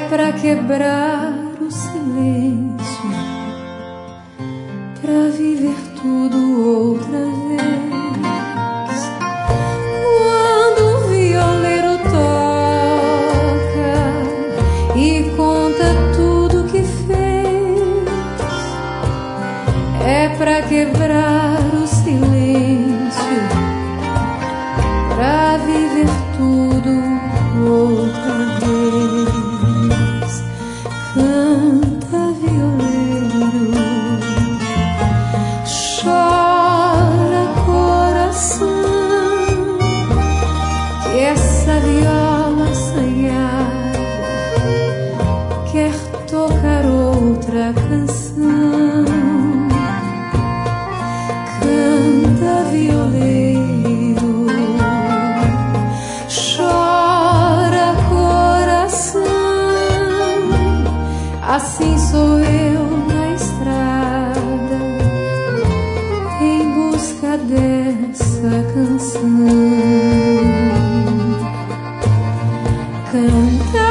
pra quebrar o silêncio, pra viver tudo outra vez. Quando o violeiro toca e conta tudo que fez, é pra quebrar o silêncio, pra viver tudo outra vez. Canta, violeiro, chora, coração, que essa viola assanhada quer tocar outra canção. Canta, violeiro, chora, coração, assim sou eu na estrada, em busca dessa canção. Canta,